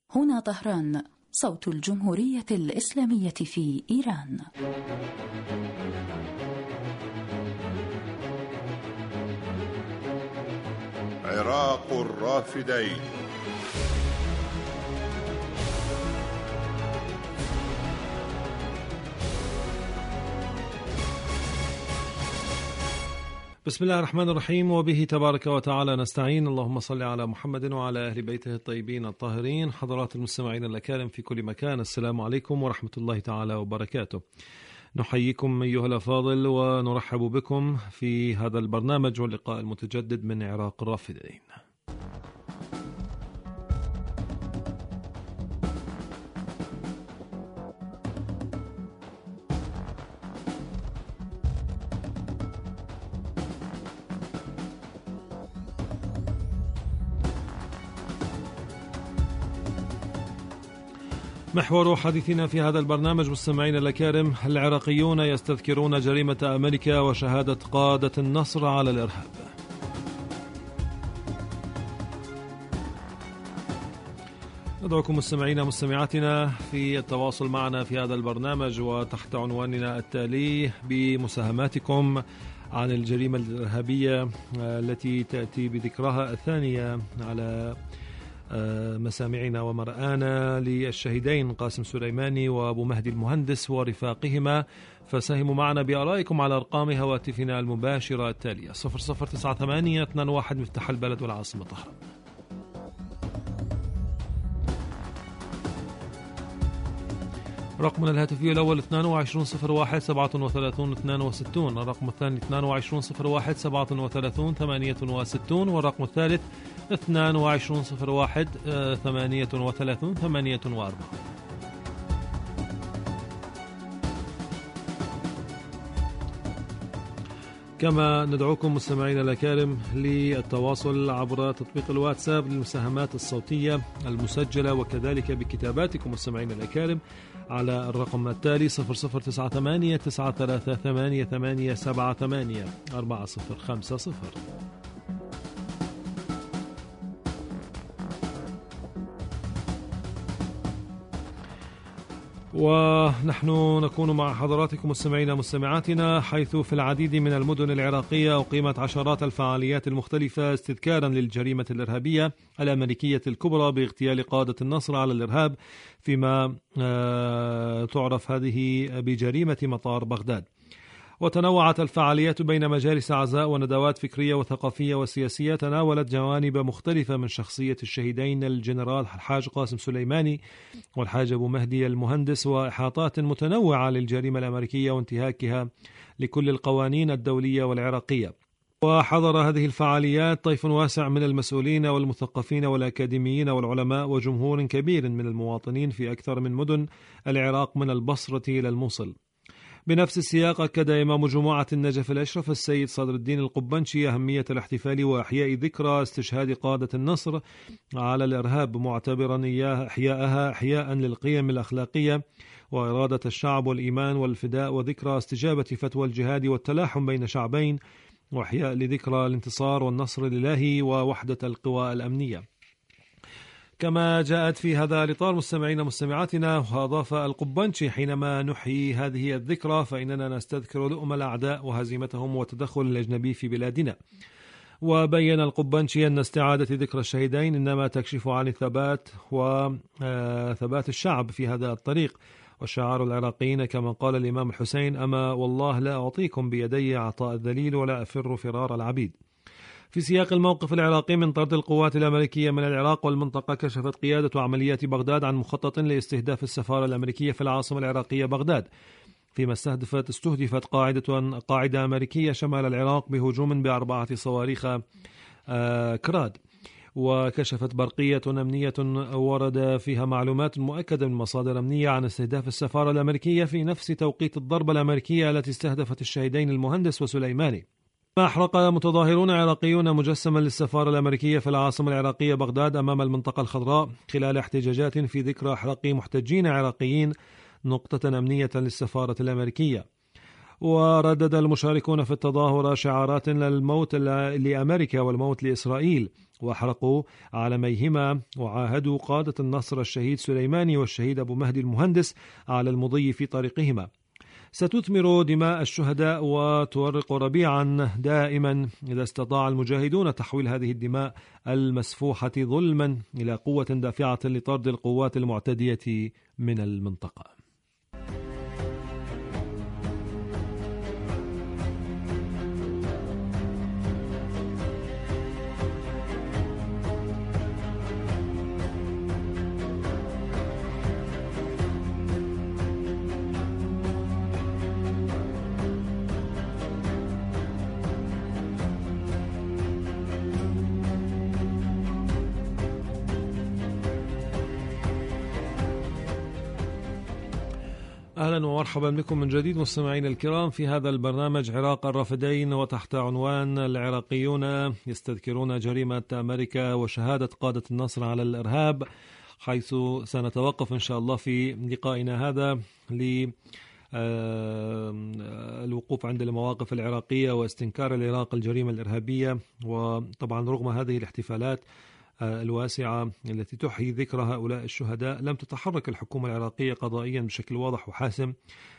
هنا طهران، صوت الجمهورية الإسلامية في إيران. عراق الرافدين. بسم الله الرحمن الرحيم، وبه تبارك وتعالى نستعين. اللهم صل على محمد وعلى أهل بيته الطيبين الطاهرين. حضرات المستمعين الأكارم في كل مكان، السلام عليكم ورحمة الله تعالى وبركاته. نحييكم أيها الأفاضل ونرحب بكم في هذا البرنامج واللقاء المتجدد من عراق الرافدين. محور حديثنا في هذا البرنامج مستمعينا الأكارم: العراقيون يستذكرون جريمة أمريكا وشهادة قادة النصر على الإرهاب. ندعوكم مستمعينا مستمعاتنا في التواصل معنا في هذا البرنامج وتحت عنواننا التالي بمساهماتكم عن الجريمة الإرهابية التي تأتي بذكرها الثانية على مسامعنا ومرآنا للشهيدين قاسم سليماني وأبو مهدي المهندس ورفاقهما. فساهموا معنا بآرائكم على أرقام هواتفنا المباشرة التالية: 0098-21 مفتاح البلد والعاصمة طهران، رقمنا الهاتفي الأول 2201-37-62، الرقم الثاني 2201-37-68، والرقم الثالث 2201-38-84. كما ندعوكم مستمعينا الأكارم للتواصل عبر تطبيق الواتساب للمساهمات الصوتية المسجلة، وكذلك بكتاباتكم مستمعينا الأكارم على الرقم التالي 0098-938878-4050. ونحن نكون مع حضراتكم مستمعينا مستمعاتنا، حيث في العديد من المدن العراقية أقيمت عشرات الفعاليات المختلفة استذكارا للجريمة الإرهابية الأمريكية الكبرى باغتيال قادة النصر على الإرهاب، فيما تعرف هذه بجريمة مطار بغداد. وتنوعت الفعاليات بين مجالس عزاء وندوات فكرية وثقافية وسياسية تناولت جوانب مختلفة من شخصية الشهيدين الجنرال الحاج قاسم سليماني والحاج أبو مهدي المهندس، وإحاطات متنوعة للجريمة الأمريكية وانتهاكها لكل القوانين الدولية والعراقية. وحضر هذه الفعاليات طيف واسع من المسؤولين والمثقفين والأكاديميين والعلماء وجمهور كبير من المواطنين في أكثر من مدن العراق من البصرة إلى الموصل. بنفس السياق أكد إمام جماعة النجف الأشرف السيد صدر الدين القبنشي أهمية الاحتفال وإحياء ذكرى استشهاد قادة النصر على الإرهاب، معتبرا إياه إحياءها إحياء للقيم الأخلاقية وإرادة الشعب والإيمان والفداء، وذكرى استجابة فتوى الجهاد والتلاحم بين شعبين، وإحياء لذكرى الانتصار والنصر الإلهي ووحدة القوى الأمنية. كما جاءت في هذا الإطار مستمعين مستمعاتنا، وأضاف القبنشي: حينما نحيي هذه الذكرى فإننا نستذكر لؤم الأعداء وهزيمتهم والتدخل الأجنبي في بلادنا. وبين القبنشي أن استعادة ذكرى الشهيدين إنما تكشف عن الثبات وثبات الشعب في هذا الطريق، وشعار العراقيين كما قال الإمام الحسين: أما والله لا أعطيكم بيدي عطاء الذليل ولا أفر فرار العبيد. في سياق الموقف العراقي من طرد القوات الأمريكية من العراق والمنطقة، كشفت قيادة عمليات بغداد عن مخطط لاستهداف السفارة الأمريكية في العاصمة العراقية بغداد، فيما استهدفت قاعدة أمريكية شمال العراق بهجوم ب4 صواريخ كراد. وكشفت برقية أمنية ورد فيها معلومات مؤكدة من مصادر أمنية عن استهداف السفارة الأمريكية في نفس توقيت الضربة الأمريكية التي استهدفت الشهيدين المهندس وسليماني. أحرق متظاهرون عراقيون مجسما للسفارة الأمريكية في العاصمة العراقية بغداد أمام المنطقة الخضراء خلال احتجاجات في ذكرى إحراق محتجين عراقيين نقطة أمنية للسفارة الأمريكية. وردد المشاركون في التظاهرة شعارات للموت لأمريكا والموت لإسرائيل، وأحرقوا علميهما وعاهدوا قادة النصر الشهيد سليماني والشهيد أبو مهدي المهندس على المضي في طريقهما. ستثمر دماء الشهداء وتورق ربيعا دائما إذا استطاع المجاهدون تحويل هذه الدماء المسفوحة ظلما إلى قوة دافعة لطرد القوات المعتدية من المنطقة. أهلا ومرحبا بكم من جديد مستمعينا الكرام في هذا البرنامج عراق الرافدين، وتحت عنوان العراقيون يستذكرون جريمة أمريكا وشهادة قادة النصر على الإرهاب، حيث سنتوقف إن شاء الله في لقائنا هذا للوقوف عند المواقف العراقية واستنكار العراق الجريمة الإرهابية. وطبعا رغم هذه الاحتفالات الواسعة التي تحيي ذكرى هؤلاء الشهداء، لم تتحرك الحكومة العراقية قضائيا بشكل واضح وحاسم،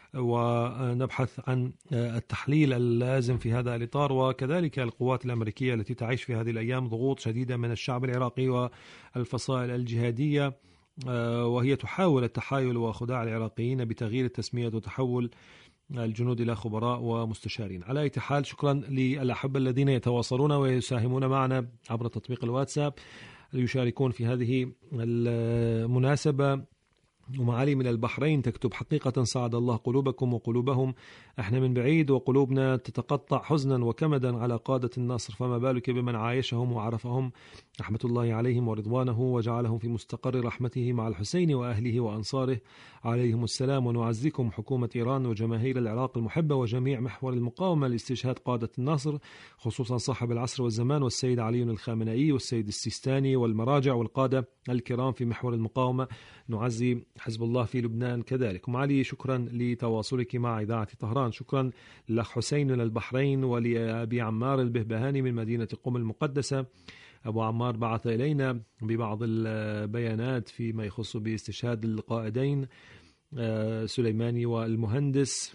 ونبحث عن التحليل اللازم في هذا الإطار. وكذلك القوات الأمريكية التي تعيش في هذه الأيام ضغوط شديدة من الشعب العراقي والفصائل الجهادية، وهي تحاول التحايل وخداع العراقيين بتغيير التسمية وتحول الجنود إلى خبراء ومستشارين. على أي حال، شكرا للأحبة الذين يتواصلون ويساهمون معنا عبر تطبيق الواتساب ليشاركون في هذه المناسبة. ومعالي من البحرين تكتب: حقيقة سعد الله قلوبكم وقلوبهم، احنا من بعيد وقلوبنا تتقطع حزنا وكمدا على قادة النصر، فما بالك بمن عايشهم وعرفهم، رحمة الله عليهم ورضوانه، وجعلهم في مستقر رحمته مع الحسين وأهله وأنصاره عليهم السلام. ونعزيكم حكومة إيران وجماهير العراق المحبة وجميع محور المقاومة لاستشهاد قادة النصر، خصوصا صاحب العصر والزمان والسيد علي الخامنئي والسيد السيستاني والمراجع والقادة الكرام في محور المقاومة. نعزي حزب الله في لبنان كذلك. معالي، شكرا لتواصلك مع إذاعة طهران. شكرا للأخ حسين من البحرين، ولأبي عمار البهبهاني من مدينة قم المقدسة. أبو عمار بعث إلينا ببعض البيانات فيما يخص باستشهاد القائدين سليماني والمهندس،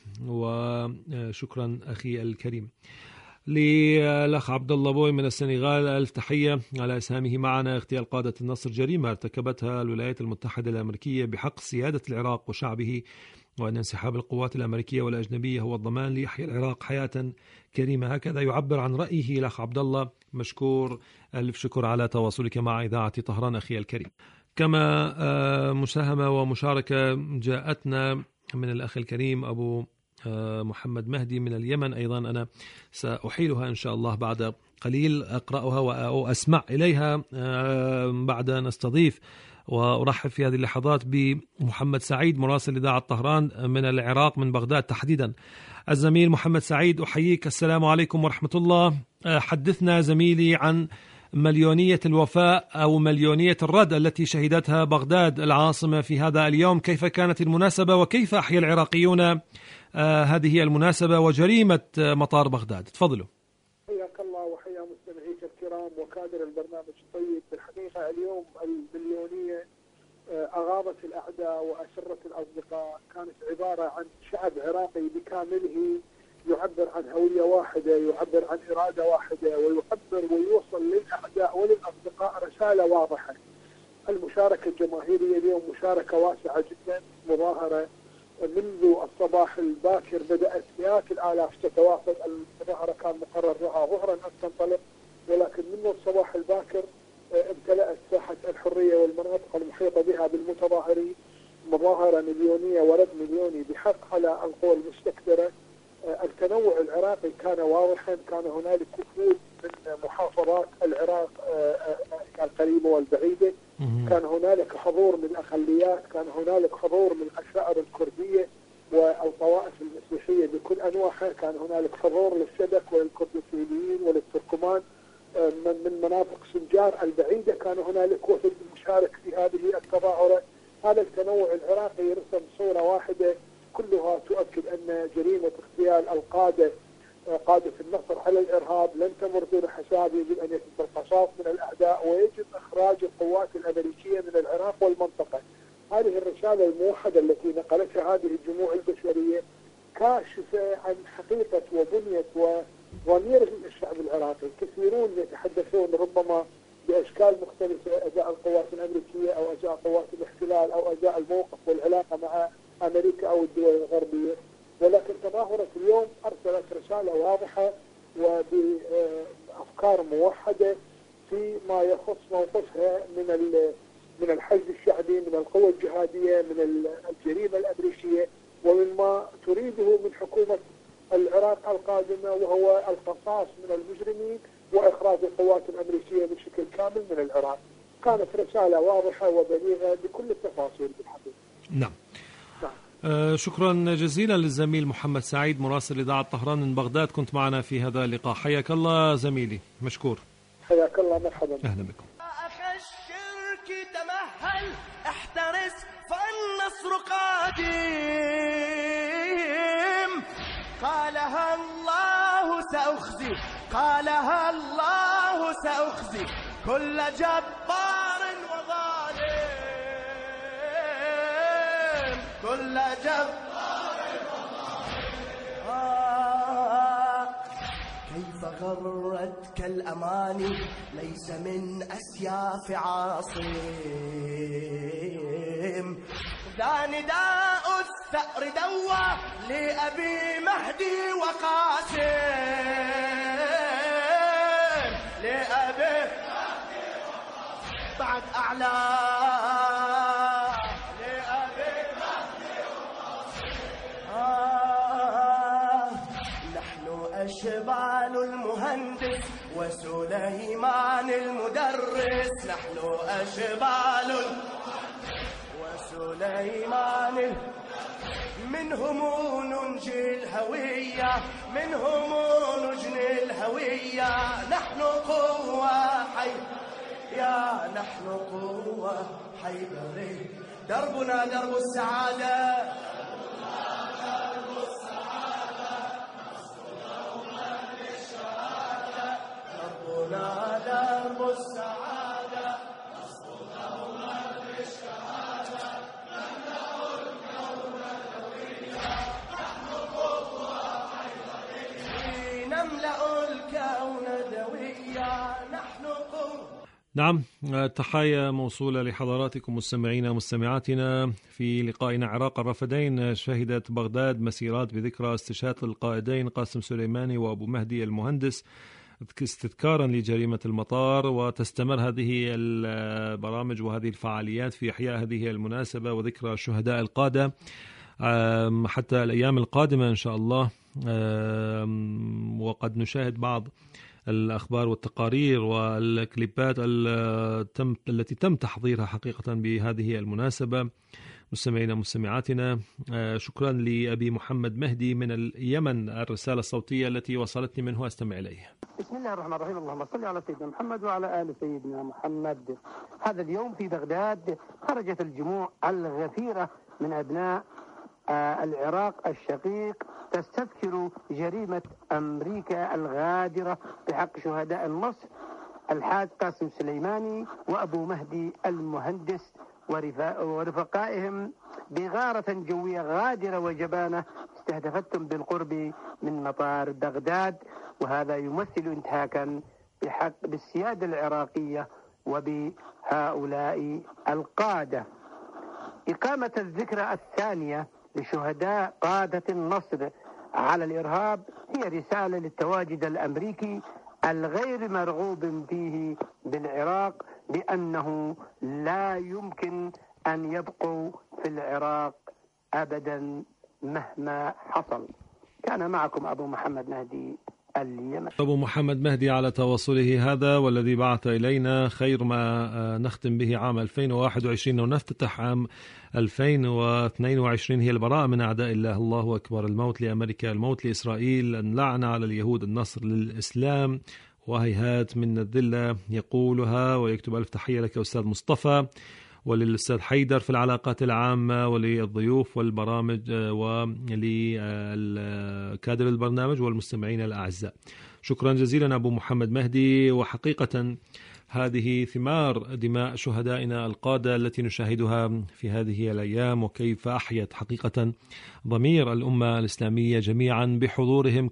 وشكرا أخي الكريم. للأخ عبد الله بوي من السنغال، ألف تحية على إسهامه معنا. اغتيال قادة النصر جريمة ارتكبتها الولايات المتحدة الأمريكية بحق سيادة العراق وشعبه، وأن انسحاب القوات الأمريكية والأجنبية هو الضمان ليحيى العراق حياة كريمة. هكذا يعبر عن رأيه الأخ عبد الله. مشكور، ألف شكر على تواصلك مع إذاعة طهران أخي الكريم. كما مساهمة ومشاركة جاءتنا من الأخ الكريم أبو محمد مهدي من اليمن، أيضا أنا سأحيلها إن شاء الله بعد قليل، أقرأها وأسمع إليها بعد أن أستضيف وأرحب في هذه اللحظات بمحمد سعيد مراسل إذاعة طهران من العراق، من بغداد تحديدا. الزميل محمد سعيد، أحييك، السلام عليكم ورحمة الله. حدثنا زميلي عن مليونية الوفاء أو مليونية الرد التي شهدتها بغداد العاصمة في هذا اليوم. كيف كانت المناسبة وكيف أحيا العراقيون هذه المناسبة وجريمة مطار بغداد؟ تفضلوا. حياك الله وحيا مستمعيك الكرام وكادر البرنامج الطيب. بالحقيقة اليوم المليونية أغاضت الأعداء وأسرت الأصدقاء، كانت عبارة عن شعب عراقي بكامله يعبر عن هوية واحدة، يعبر عن إرادة واحدة، ويعبر ويوصل للأعداء وللأصدقاء رسالة واضحة. المشاركة الجماهيرية اليوم مشاركة واسعة جدا، مظاهرة منذ الصباح الباكر بدأت مئات الآلاف تتواصل. المظاهرة كان مقرر لها ظهرا أن تنطلق، ولكن منذ الصباح الباكر امتلأت ساحة الحرية والمناطق المحيطة بها بالمتظاهرين. مظاهرة مليونية ورد مليوني بحق على القوى المستكبرة. التنوع العراقي كان واضحا، كان هنالك وفود من محافظات العراق القريبة والبعيدة، كان هنالك حضور من الأقليات، كان هنالك حضور من العشائر الكردية والطوائف المسيحية بكل أنواعها، كان هنالك حضور للشبك وللكردستانيين وللتركمان من مناطق سنجار البعيدة، كان هنالك وفد مشارك في هذه التظاهرة. هذا التنوع العراقي يرسم صورة واحدة كلها تؤكد أن جريمة اغتيال القادة قادة النصر على الإرهاب لن تمر دون حساب. يجب أن يتم القصاص من الأعداء ويجب إخراج القوات الأمريكية من العراق والمنطقة. هذه الرسالة الموحدة التي نقلتها هذه الجموع البشرية كاشفة عن حقيقة وبنية وضمير الشعب العراقي. كثيرون يتحدثون ربما بأشكال مختلفة أزاء القوات الأمريكية أو أزاء قوات الاحتلال أو أزاء الموقف والعلاقة مع أمريكا أو الدول الغربية، ولكن تظاهرة اليوم أرسلت رسالة واضحة وبأفكار موحدة فيما يخص موقفها من الحشد الشعبي، من القوى الجهادية، من الجريمة الأمريكية، ومما تريده من حكومة العراق القادمة، وهو القصاص من المجرمين وإخراج القوات الأمريكية بشكل كامل من العراق. كانت رسالة واضحة وبليغة بكل التفاصيل بالحقيقة. نعم. شكرا جزيلا للزميل محمد سعيد مراسل إذاعة طهران من بغداد، كنت معنا في هذا اللقاء. حياك الله زميلي، مشكور. حياك الله، مرحبا. أهلا بكم. أخ الشرك تمهل احترس فالنصر قادم. قالها الله سأخزي، قالها الله سأخزي كل جبار وظالم، كل جبار وظالم. كيف غرتك الأماني ليس من أسياف عاصم. ذا نداء الثأر دوى لأبي مهدي وقاسم، لأبي مهدي وقاسم بعد أعلى، لأبي مهدي وقاسم. نحن أشبال المهندس وسليمان المدرس، نحن أشبال وسليمان منهم ننجي الهوية، منهم نجني الهوية. نحن قوة يا نحن قوة حيدري. دربنا درب السعادة، درب السعادة، نصر دوما للشهادة. دربنا درب السعادة، نصر دوما للشهادة. نملأ الكون دوية، نحن قوة حيدرية. نملأ الكون دوية، نحن قوة. نعم، تحية موصولة لحضراتكم مستمعينا ومستمعاتنا في لقائنا عراق الرافدين. شهدت بغداد مسيرات بذكرى استشهاد القائدين قاسم سليماني وأبو مهدي المهندس استذكارا لجريمة المطار، وتستمر هذه البرامج وهذه الفعاليات في إحياء هذه المناسبة وذكرى شهداء القادة حتى الأيام القادمة إن شاء الله. وقد نشاهد بعض الأخبار والتقارير والكليبات التي تم تحضيرها حقيقة بهذه المناسبة. مستمعينا مستمعاتنا، شكرا لأبي محمد مهدي من اليمن الرسالة الصوتية التي وصلتني منه، أستمع إليها. بسم الله الرحمن الرحيم. اللهم صل على سيدنا محمد وعلى آل سيدنا محمد. هذا اليوم في بغداد خرجت الجموع الغفيرة من أبناء العراق الشقيق تستذكر جريمة أمريكا الغادرة بحق شهداء النصر الحاج قاسم سليماني وأبو مهدي المهندس ورفقائهم بغارة جوية غادرة وجبانة استهدفتهم بالقرب من مطار بغداد، وهذا يمثل انتهاكا بحق بالسيادة العراقية وبهؤلاء القادة. إقامة الذكرى الثانية لشهداء قادة النصر على الإرهاب هي رسالة للتواجد الأمريكي الغير مرغوب فيه بالعراق بأنه لا يمكن أن يبقوا في العراق أبدا مهما حصل. كان معكم أبو محمد مهدي اليمن. أبو محمد مهدي على تواصله هذا، والذي بعث إلينا خير ما نختم به عام 2021 ونفتتح عام 2022 هي البراءة من أعداء الله. الله أكبر. الموت لأمريكا، الموت لإسرائيل، اللعنة على اليهود، النصر للإسلام، وهيهات من الذلة. يقولها ويكتب ألف تحية لك أستاذ مصطفى. وللأستاذ حيدر في العلاقات العامة، وللضيوف والبرامج ولكادر البرنامج والمستمعين الأعزاء. شكرا جزيلا أبو محمد مهدي. وحقيقة هذه ثمار دماء شهدائنا القادة التي نشاهدها في هذه الأيام، وكيف أحيت حقيقة ضمير الأمة الإسلامية جميعا بحضورهم.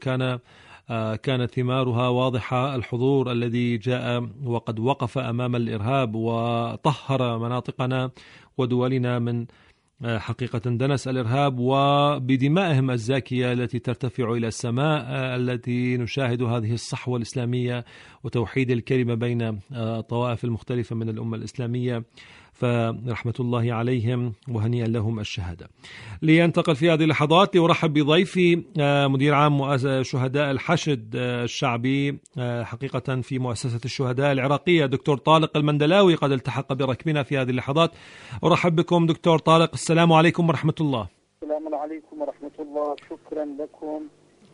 كانت ثمارها واضحة. الحضور الذي جاء وقد وقف أمام الإرهاب وطهر مناطقنا ودولنا من حقيقة دنس الإرهاب، وبدمائهم الزاكية التي ترتفع إلى السماء التي نشاهد هذه الصحوة الإسلامية وتوحيد الكلمة بين الطوائف المختلفة من الأمة الإسلامية، فرحمة الله عليهم وهنيئا لهم الشهادة. لينتقل في هذه اللحظات لأرحب بضيفي مدير عام شهداء الحشد الشعبي حقيقة في مؤسسة الشهداء العراقية دكتور طارق المندلاوي، قد التحق بركبنا في هذه اللحظات. أرحب بكم دكتور طارق. السلام عليكم ورحمة الله. السلام عليكم ورحمة الله. شكرا لكم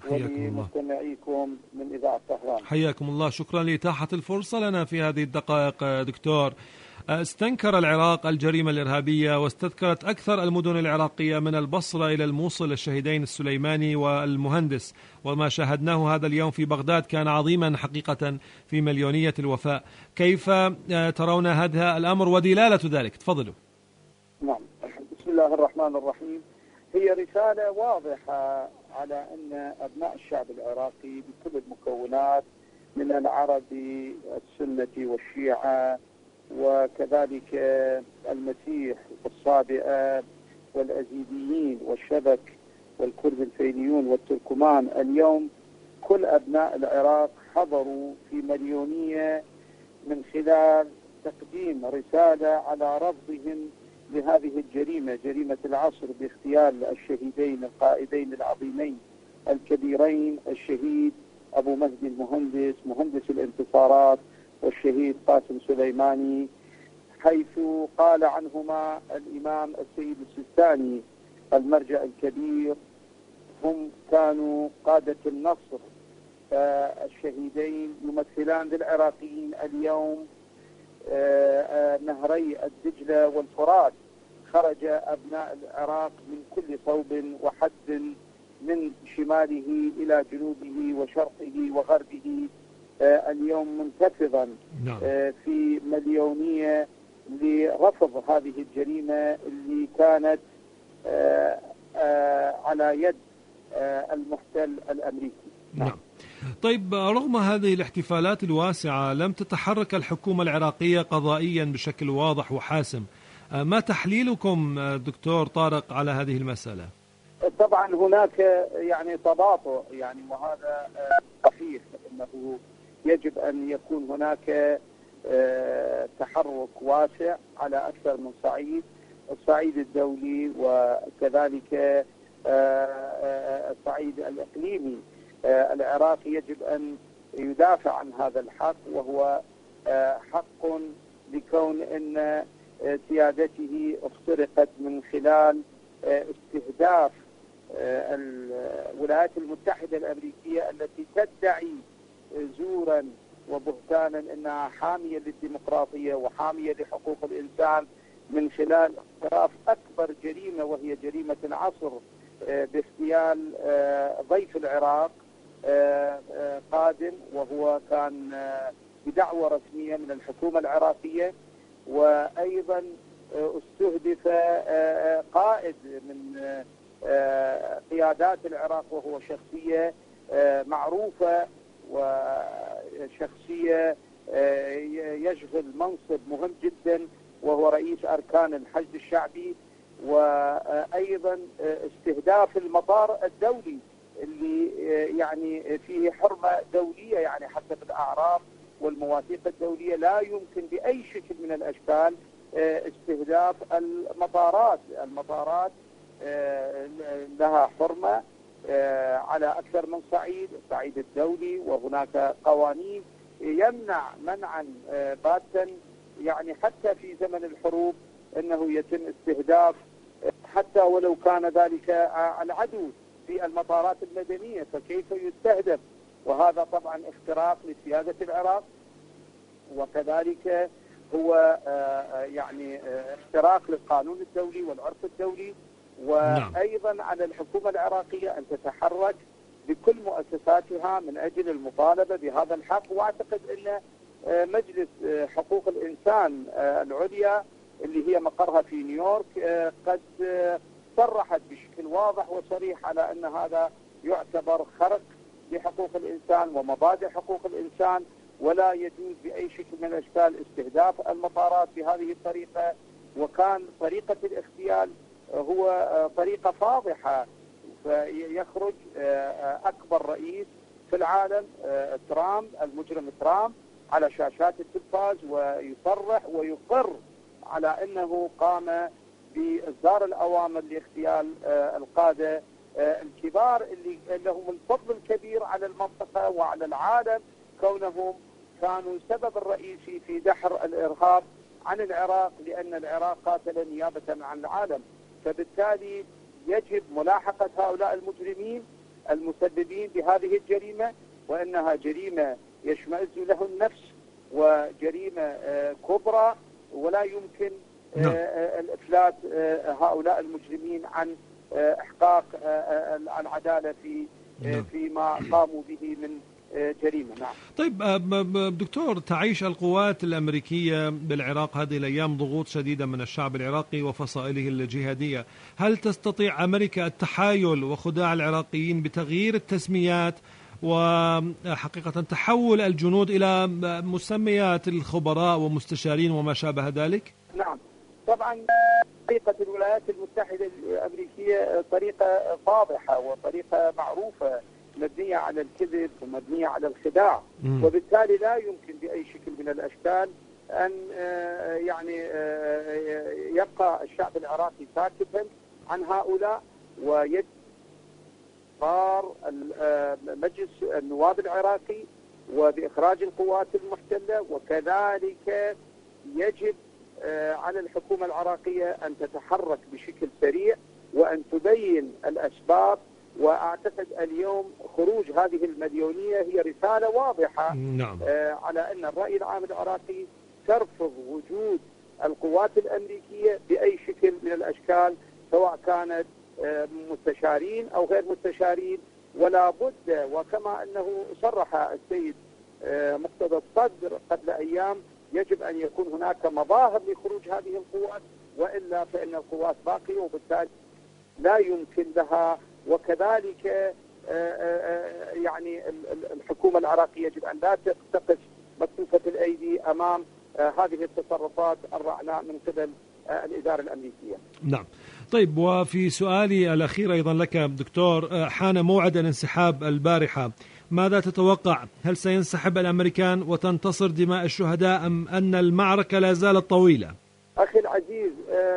ولمستمعيكم من إذاعة طهران. حياكم الله. شكرا لإتاحة الفرصة لنا في هذه الدقائق. دكتور، استنكر العراق الجريمة الإرهابية واستذكرت أكثر المدن العراقية من البصرة إلى الموصل الشهيدين السليماني والمهندس، وما شاهدناه هذا اليوم في بغداد كان عظيما حقيقة في مليونية الوفاء. كيف ترون هذا الأمر ودلالة ذلك؟ تفضلوا. نعم، بسم الله الرحمن الرحيم. هي رسالة واضحة على أن أبناء الشعب العراقي بكل المكونات من العربي السنة والشيعة وكذلك المسيح والصابئة والأزيديين والشبك والكرد الفينيون والتركمان، اليوم كل أبناء العراق حضروا في مليونية من خلال تقديم رسالة على رفضهم لهذه الجريمة، جريمة العصر باغتيال الشهيدين القائدين العظيمين الكبيرين، الشهيد أبو مهدي المهندس مهندس الانتصارات والشهيد قاسم سليماني، حيث قال عنهما الإمام السيد السيستاني المرجع الكبير هم كانوا قادة النصر. الشهيدين يمثلان للعراقيين اليوم نهري الدجلة والفرات. خرج أبناء العراق من كل صوب وحد، من شماله إلى جنوبه وشرقه وغربه، اليوم منتفضا في مليونية لرفض هذه الجريمة اللي كانت على يد المحتل الأمريكي. نعم. طيب، رغم هذه الاحتفالات الواسعة لم تتحرك الحكومة العراقية قضائيا بشكل واضح وحاسم. ما تحليلكم دكتور طارق على هذه المسألة؟ طبعا هناك يعني تباطؤ، يعني وهذا صحيح، انه يجب ان يكون هناك تحرك واسع على اكثر من صعيد، الصعيد الدولي وكذلك الصعيد الاقليمي. العراق يجب ان يدافع عن هذا الحق، وهو حق لكون ان سيادته اخترقت من خلال استهداف الولايات المتحدة الأمريكية التي تدعي زورا وبهتانا أنها حامية للديمقراطية وحامية لحقوق الإنسان، من خلال اقتراف أكبر جريمة وهي جريمة العصر باغتيال ضيف العراق قادم، وهو كان بدعوة رسمية من الحكومة العراقية. وأيضا استهدف قائد من قيادات العراق، وهو شخصية معروفة وشخصية يشغل منصب مهم جدا، وهو رئيس أركان الحشد الشعبي. وأيضا استهداف المطار الدولي اللي يعني فيه حرمة دولية، يعني حسب الأعراف والمواثيق الدولية لا يمكن بأي شكل من الأشكال استهداف المطارات لها حرمة على أكثر من صعيد، الصعيد الدولي، وهناك قوانين يمنع منعا باتا، يعني حتى في زمن الحروب أنه يتم استهداف حتى ولو كان ذلك العدو في المطارات المدنية، فكيف يستهدف؟ وهذا طبعا اختراق لسيادة العراق. وكذلك هو يعني اختراق للقانون الدولي والعرف الدولي، وأيضا على الحكومة العراقية أن تتحرك بكل مؤسساتها من أجل المطالبة بهذا الحق. وأعتقد أن مجلس حقوق الإنسان العليا اللي هي مقرها في نيويورك قد صرحت بشكل واضح وصريح على أن هذا يعتبر خرق لحقوق الإنسان ومبادئ حقوق الإنسان، ولا يجوز بأي شكل من الأشكال استهداف المطارات بهذه الطريقة. وكان طريقة الاغتيال هو طريقة فاضحة، فيخرج أكبر رئيس في العالم ترامب، المجرم ترامب، على شاشات التلفاز ويصرح ويقر على أنه قام بإصدار الأوامر لاغتيال القادة الكبار اللي لهم الفضل الكبير على المنطقة وعلى العالم، كونهم كانوا السبب الرئيسي في دحر الإرهاب عن العراق، لأن العراق قاتل نيابة عن العالم. فبالتالي يجب ملاحقة هؤلاء المجرمين المسببين بهذه الجريمة، وأنها جريمة يشمئز له النفس وجريمة كبرى، ولا يمكن الإفلات هؤلاء مجرمين عن إحقاق العدالة فيما قاموا به من جريمة. نعم. طيب دكتور، تعيش القوات الأمريكية بالعراق هذه الأيام ضغوط شديدة من الشعب العراقي وفصائله الجهادية. هل تستطيع أمريكا التحايل وخداع العراقيين بتغيير التسميات وحقيقة تحول الجنود إلى مسميات الخبراء ومستشارين وما شابه ذلك؟ نعم طبعا. طريقة الولايات المتحدة الأمريكية طريقة فاضحة وطريقة معروفة، مبنية على الكذب ومبنية على الخداع، وبالتالي لا يمكن بأي شكل من الأشكال أن يعني يبقى الشعب العراقي ساكتا عن هؤلاء، ويجب قرار مجلس النواب العراقي وبإخراج القوات المحتلة. وكذلك يجب على الحكومة العراقية أن تتحرك بشكل سريع وأن تبين الأسباب. وأعتقد اليوم خروج هذه المليونية هي رسالة واضحة على أن الرأي العام العراقي ترفض وجود القوات الأمريكية بأي شكل من الأشكال، سواء كانت مستشارين أو غير مستشارين. ولا بد، وكما أنه صرح السيد مقتدى الصدر قبل أيام، يجب أن يكون هناك مظاهر لخروج هذه القوات، وإلا فإن القوات باقية وبالتالي لا يمكن لها. وكذلك يعني الحكومة العراقية يجب أن لا تقف مكتوفة الأيدي أمام هذه التصرفات الرعناء من قبل الإدارة الأمريكية. نعم. طيب، وفي سؤالي الأخير أيضا لك دكتور، حان موعد الانسحاب البارحة، ماذا تتوقع؟ هل سينسحب الأمريكان وتنتصر دماء الشهداء أم أن المعركة لا زالت طويلة؟ أخي العزيز،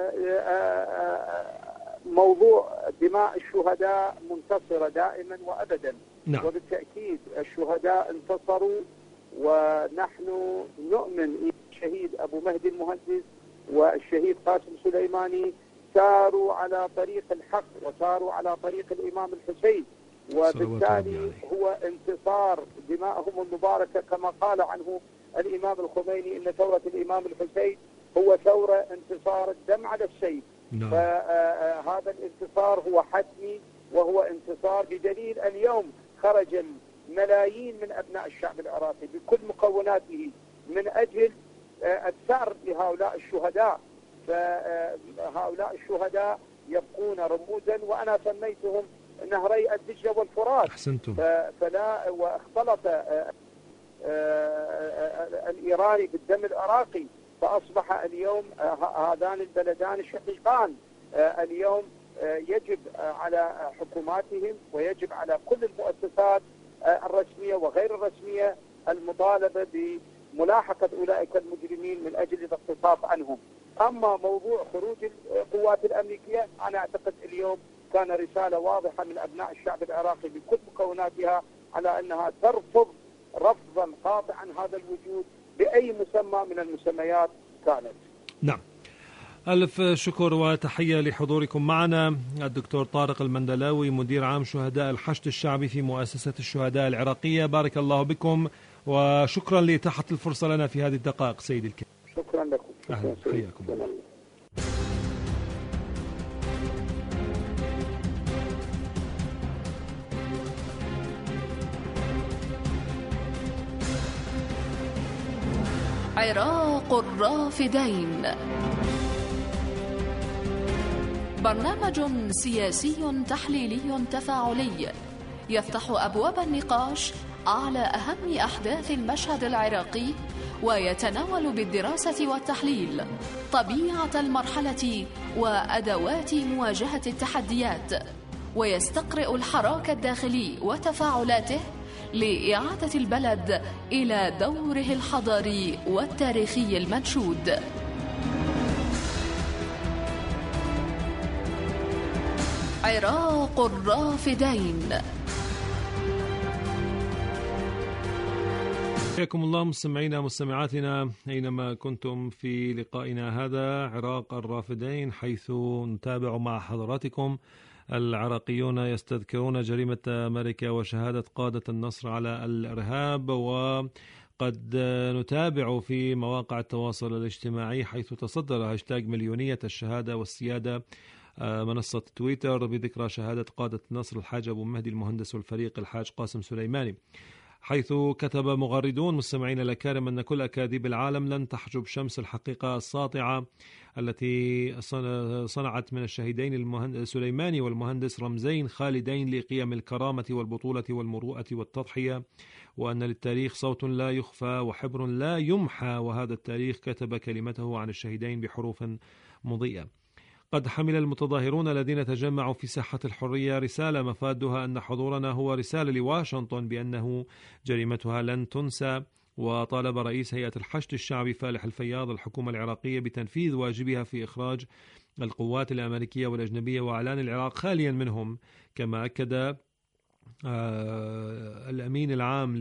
موضوع دماء الشهداء منتصرة دائما وأبدا. نعم. وبالتأكيد الشهداء انتصروا، ونحن نؤمن الشهيد أبو مهدي المهندس والشهيد قاسم سليماني ساروا على طريق الحق وساروا على طريق الإمام الحسين، وبالتالي هو انتصار دمائهم المباركة كما قال عنه الإمام الخميني إن ثورة الإمام الحسين هو ثورة انتصار الدم على السيف. فهذا الانتصار هو حتمي وهو انتصار، بدليل اليوم خرج الملايين من أبناء الشعب العراقي بكل مكوناته من أجل الثأر لهؤلاء الشهداء. فهؤلاء الشهداء يبقون رموزا، وأنا سميتهم نهري الدجلة والفرات. أحسنتم. فلا واختلط الإيراني بالدم العراقي، فأصبح اليوم هذان البلدان الشقيقان. اليوم يجب على حكوماتهم ويجب على كل المؤسسات الرسمية وغير الرسمية المطالبة بملاحقة أولئك المجرمين من أجل الاقتصاص عنهم. أما موضوع خروج القوات الأمريكية، أنا أعتقد اليوم كان رسالة واضحة من أبناء الشعب العراقي بكل مكوناتها على أنها ترفض رفضا قاطعا هذا الوجود بأي مسمى من المسميات كانت. نعم. ألف شكر وتحية لحضوركم معنا الدكتور طارق المندلاوي، مدير عام شهداء الحشد الشعبي في مؤسسة الشهداء العراقية. بارك الله بكم وشكرا لإتاحة الفرصة لنا في هذه الدقائق سيدي الكريم. شكرا أهلا، حياكم الله. عراق الرافدين، برنامج سياسي تحليلي تفاعلي يفتح أبواب النقاش على أهم أحداث المشهد العراقي، ويتناول بالدراسة والتحليل طبيعة المرحلة وأدوات مواجهة التحديات، ويستقرئ الحراك الداخلي وتفاعلاته لإعادة البلد إلى دوره الحضاري والتاريخي المنشود. عراق الرافدين. حياكم الله مستمعينا مستمعاتنا أينما كنتم في لقائنا هذا عراق الرافدين، حيث نتابع مع حضراتكم العراقيون يستذكرون جريمة أمريكا وشهادة قادة النصر على الإرهاب، وقد نتابع في مواقع التواصل الاجتماعي حيث تصدر هاشتاج مليونية الشهادة والسيادة منصة تويتر بذكرى شهادة قادة النصر الحاج أبو مهدي المهندس والفريق الحاج قاسم سليماني، حيث كتب مغردون مستمعين الأكارم أن كل أكاذيب العالم لن تحجب شمس الحقيقة الساطعة التي صنعت من الشهيدين سليماني والمهندس رمزين خالدين لقيم الكرامة والبطولة والمروءة والتضحية، وأن للتاريخ صوت لا يخفى وحبر لا يمحى، وهذا التاريخ كتب كلمته عن الشهيدين بحروف مضيئة. قد حمل المتظاهرون الذين تجمعوا في ساحة الحرية رسالة مفادها أن حضورنا هو رسالة لواشنطن بأنه جريمتها لن تنسى، وطالب رئيس هيئة الحشد الشعبي فالح الفياض الحكومة العراقية بتنفيذ واجبها في إخراج القوات الأمريكية والأجنبية وإعلان العراق خاليا منهم. كما أكد الأمين العام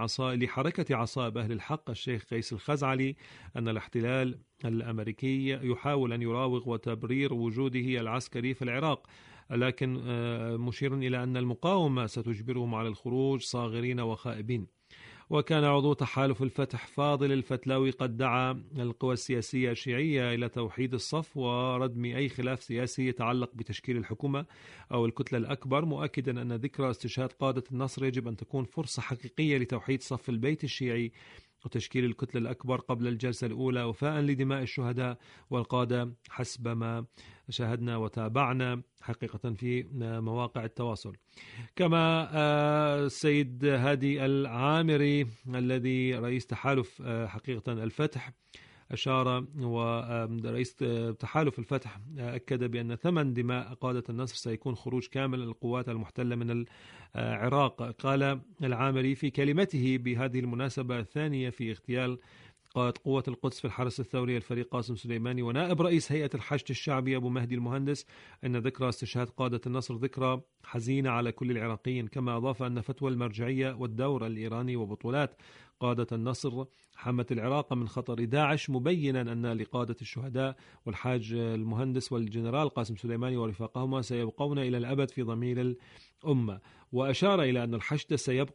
لحركة عصائب أهل الحق الشيخ قيس الخزعلي أن الاحتلال الأمريكي يحاول أن يراوغ وتبرير وجوده العسكري في العراق، لكن مشير إلى أن المقاومة ستجبرهم على الخروج صاغرين وخائبين. وكان عضو تحالف الفتح فاضل الفتلاوي قد دعا القوى السياسية الشيعية إلى توحيد الصف وردم أي خلاف سياسي يتعلق بتشكيل الحكومة أو الكتلة الأكبر، مؤكدا أن ذكرى استشهاد قادة النصر يجب أن تكون فرصة حقيقية لتوحيد صف البيت الشيعي وتشكيل الكتلة الأكبر قبل الجلسة الأولى، وفاء لدماء الشهداء والقادة حسب ما شاهدنا وتابعنا حقيقة في مواقع التواصل. كما السيد هادي العامري الذي رئيس تحالف حقيقة الفتح أشار، ورئيس تحالف الفتح أكد بأن ثمن دماء قادة النصر سيكون خروج كامل القوات المحتلة من العراق. قال العامري في كلمته بهذه المناسبة الثانية في اغتيال قائد قوة القدس في الحرس الثوري الفريق قاسم سليماني ونائب رئيس هيئة الحشد الشعبي أبو مهدي المهندس أن ذكرى استشهاد قادة النصر ذكرى حزينة على كل العراقيين. كما أضاف أن فتوى المرجعية والدور الإيراني وبطولات قادة النصر حمت العراق من خطر داعش، مبينا أن لقادة الشهداء والحاج المهندس والجنرال قاسم سليماني ورفاقهما سيبقون إلى الأبد في ضمير الأمة. وأشار إلى أن الحشد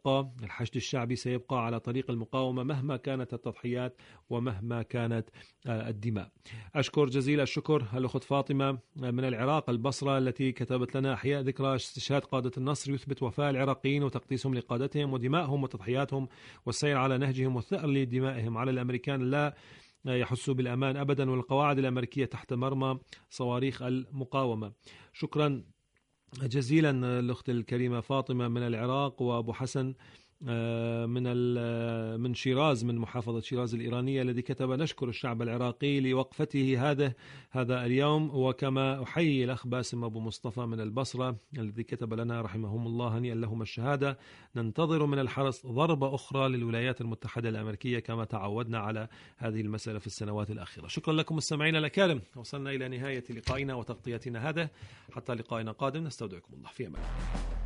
الشعبي سيبقى على طريق المقاومة مهما كانت التضحيات ومهما كانت الدماء. أشكر جزيل الشكر الأخت فاطمة من العراق البصرة التي كتبت لنا أحياء ذكرى استشهاد قادة النصر يثبت وفاء العراقيين وتقديسهم لقادتهم ودمائهم وتضحياتهم والسير على نهجهم والثأر لدمائهم. على الأمريكان لا يحسوا بالأمان أبدا والقواعد الأمريكية تحت مرمى صواريخ المقاومة. شكرا جزيلا الأخت الكريمة فاطمة من العراق، وأبو حسن من شيراز من محافظة شيراز الإيرانية الذي كتب نشكر الشعب العراقي لوقفته هذا اليوم. وكما أحيي الأخ باسم أبو مصطفى من البصرة الذي كتب لنا رحمهم الله هنيئا لهم الشهادة، ننتظر من الحرس ضربة أخرى للولايات المتحدة الأمريكية كما تعودنا على هذه المسألة في السنوات الأخيرة. شكرا لكم مستمعين الأكارم، وصلنا إلى نهاية لقائنا وتغطيتنا هذا، حتى لقائنا قادم نستودعكم الله في أمان.